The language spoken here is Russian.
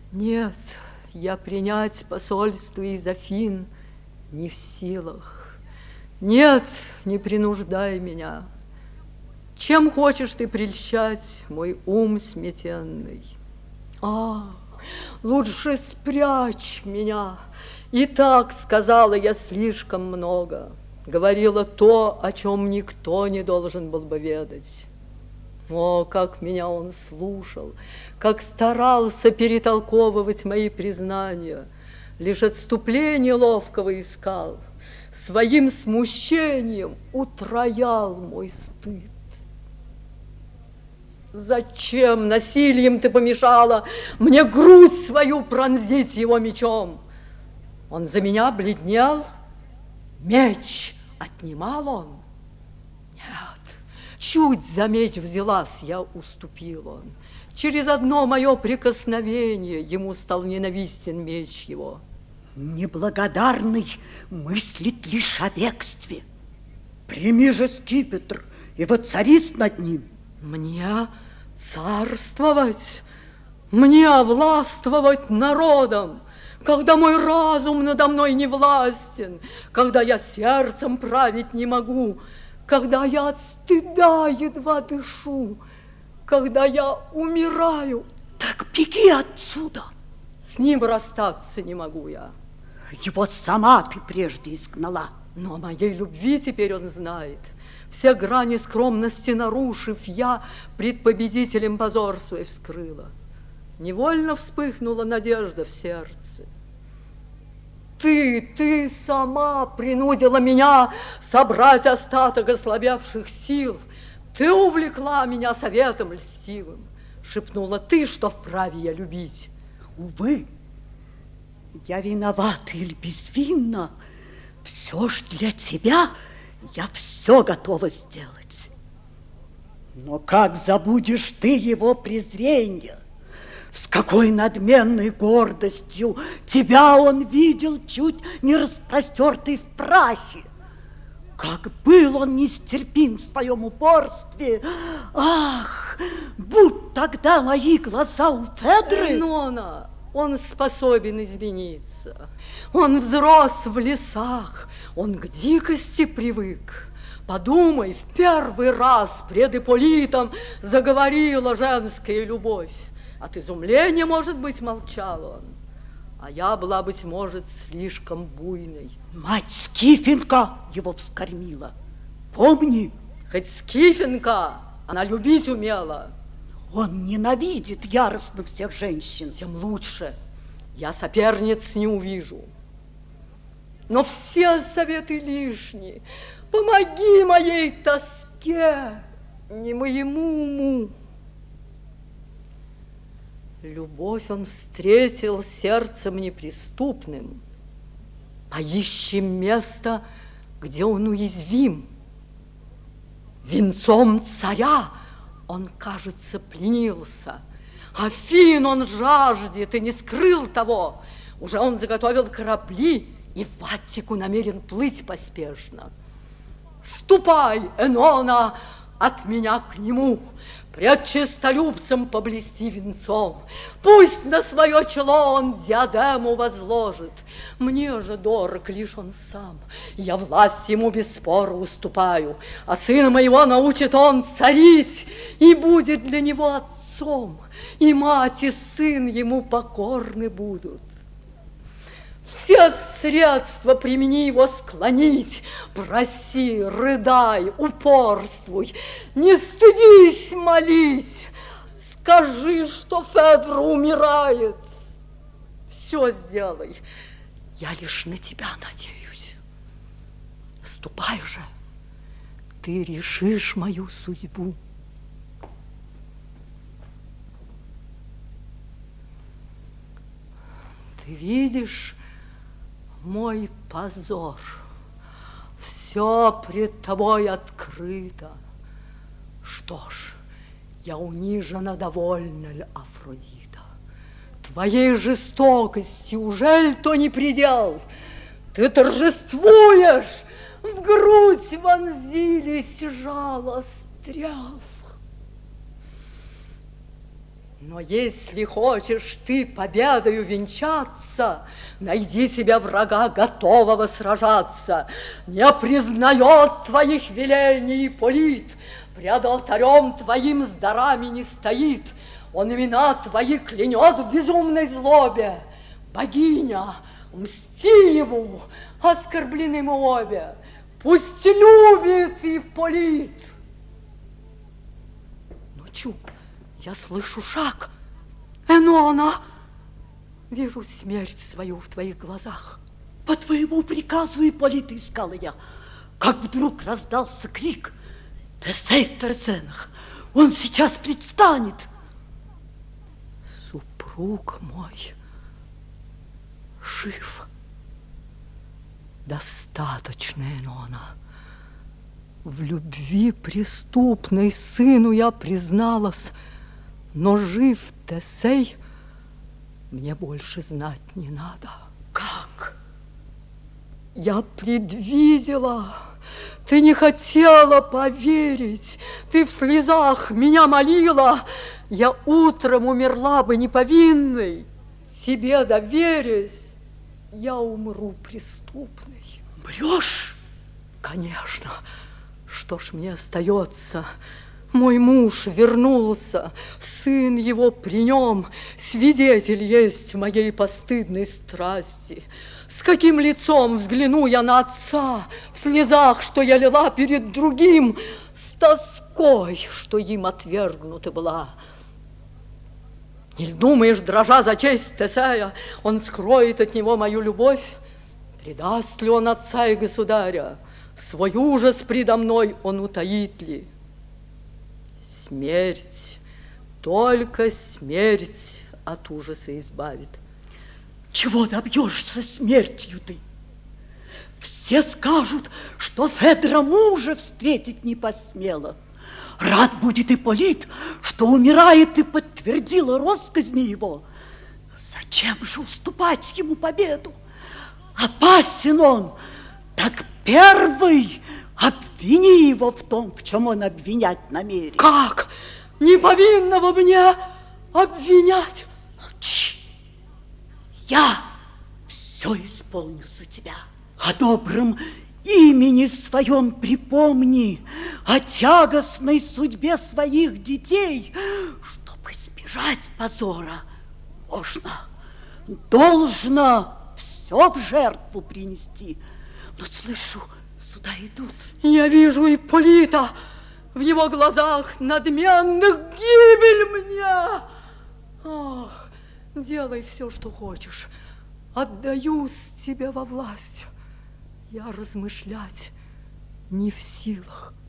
Нет, я принять посольство из Афин не в силах. Нет, не принуждай меня. Чем хочешь ты прельщать мой ум сметенный? Лучше спрячь меня. И так сказала я слишком много. Говорила то, о чем никто не должен был бы ведать. О, как меня он слушал, как старался перетолковывать мои признания, лишь отступление ловкого искал, своим смущением утроял мой стыд. Зачем насилием ты помешала мне грудь свою пронзить его мечом? Он за меня бледнел, меч отнимал он? Нет, чуть за меч взялась, я уступил он. Через одно мое прикосновение ему стал ненавистен меч его. Неблагодарный мыслит лишь о бегстве. Прими же скипетр и воцарись над ним. Мне царствовать, мне властвовать народом, когда мой разум надо мной не властен, когда я сердцем править не могу, когда я от стыда едва дышу, когда я умираю. Так беги отсюда. С ним расстаться не могу я. Его сама ты прежде изгнала. Но о моей любви теперь он знает. Все грани скромности нарушив, я пред победителем позор свой вскрыла. Невольно вспыхнула надежда в сердце. Ты сама принудила меня собрать остаток ослабевших сил. Ты увлекла меня советом льстивым. Шепнула ты, что вправе я любить. Увы, я виновата или безвинна. Все ж для тебя я все готова сделать. Но как забудешь ты его презрение? С какой надменной гордостью тебя он видел, чуть не распростертый в прахе. Как был он нестерпим в своем упорстве. Ах, будь тогда мои глаза у Федры. Нона, он способен измениться. Он взрос в лесах, он к дикости привык. Подумай, в первый раз пред Ипполитом заговорила женская любовь. От изумления, может быть, молчал он, а я была, быть может, слишком буйной. Мать Скифенка его вскормила. Помни. Хоть Скифенка, она любить умела. Он ненавидит яростно всех женщин. Тем лучше. Я соперниц не увижу. Но все советы лишние. Помоги моей тоске, не моему уму. Любовь он встретил сердцем неприступным. Поищем место, где он уязвим. Венцом царя он, кажется, пленился. Афин он жаждет и не скрыл того. Уже он заготовил корабли и в Аттику намерен плыть поспешно. Ступай, Энона, от меня к нему. Пред честолюбцем поблести венцом. Пусть на свое чело он диадему возложит. Мне же дорог лишь он сам. Я власть ему без спора уступаю, а сына моего научит он царить и будет для него отцом. И мать, и сын ему покорны будут. Все средства примени его склонить. Проси, рыдай, упорствуй, не стыдись молить. Скажи, что Федра умирает. Все сделай. Я лишь на тебя надеюсь. Ступай же. Ты решишь мою судьбу. Ты видишь мой позор, все пред тобой открыто. Что ж, я унижена довольно ли, Афродита? Твоей жестокости ужель то не предел? Ты торжествуешь, в грудь вонзились жало стрел. Но если хочешь ты победою венчаться, найди себе врага, готового сражаться. Не признает твоих велений Ипполит, пред алтарем твоим с дарами не стоит. Он имена твои клянет в безумной злобе. Богиня, мсти ему, оскорблены мы обе. Пусть любит Ипполит. Ну, чу, я слышу шаг. Энона, вижу смерть свою в твоих глазах. По твоему приказу, Ипполит, искала я, как вдруг раздался крик. Тесей в Тарценах, он сейчас предстанет. Супруг мой жив. Достаточно, Энона. В любви преступной сыну я призналась, но жив Тесей, мне больше знать не надо. Как? Я предвидела. Ты не хотела поверить. Ты в слезах меня молила. Я утром умерла бы неповинной. Тебе доверясь, я умру преступной. Врешь? Конечно. Что ж мне остается? Мой муж вернулся, сын его при нем, свидетель есть моей постыдной страсти. С каким лицом взгляну я на отца в слезах, что я лила перед другим, с тоской, что им отвергнута была. Не думаешь, дрожа за честь Тесея, он скроет от него мою любовь? Предаст ли он отца и государя? Свой ужас предо мной он утаит ли? Смерть, только смерть от ужаса избавит. Чего добьешься смертью ты? Все скажут, что Федора мужа встретить не посмела. Рад будет Ипполит, что умирает, и подтвердила россказни его. Зачем же уступать ему победу? Опасен он, так первый обвини его в том, в чем он обвинять намерен. Как? Неповинного мне обвинять? Молчи. Я все исполню за тебя. О добром имени своем припомни, о тягостной судьбе своих детей, чтобы избежать позора. Можно, должно все в жертву принести. Но слышу, сюда идут. Я вижу Ипполита, в его глазах надменных гибель мне. Ах, делай все, что хочешь. Отдаюсь тебе во власть. Я размышлять не в силах.